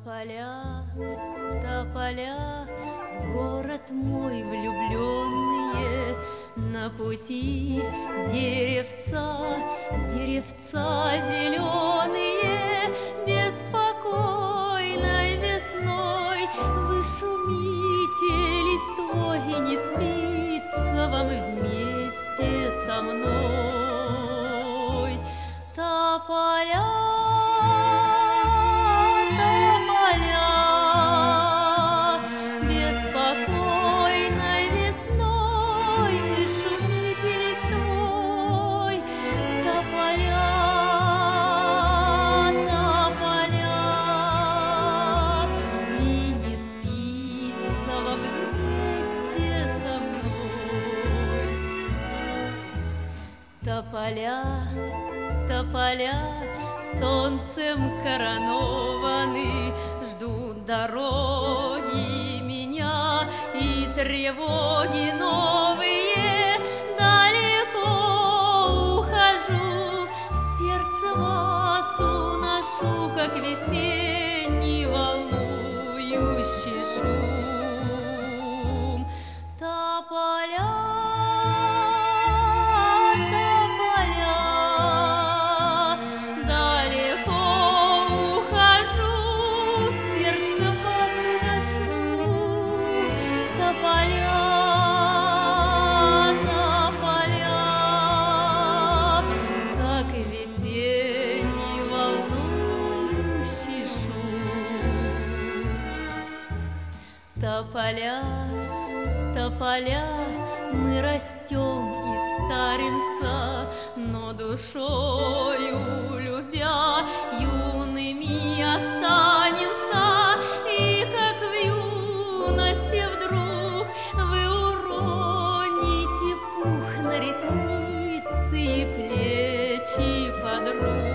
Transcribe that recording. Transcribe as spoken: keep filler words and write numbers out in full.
Тополя, тополя, в город мой влюбленные, на пути деревца, деревца зеленые, беспокойной весной вы шумите листвой, и не спится вам вместе со мной. Тополя, тополя, тополя, солнцем коронованы, ждут дороги меня и тревоги новые. Далеко ухожу, в сердце вас уношу, как весенний волнующий шум. Тополя, тополя, тополя, мы растем и старимся, но душою любя юными останемся. И как в юности вдруг вы уроните пух на ресницы и плечи подруг.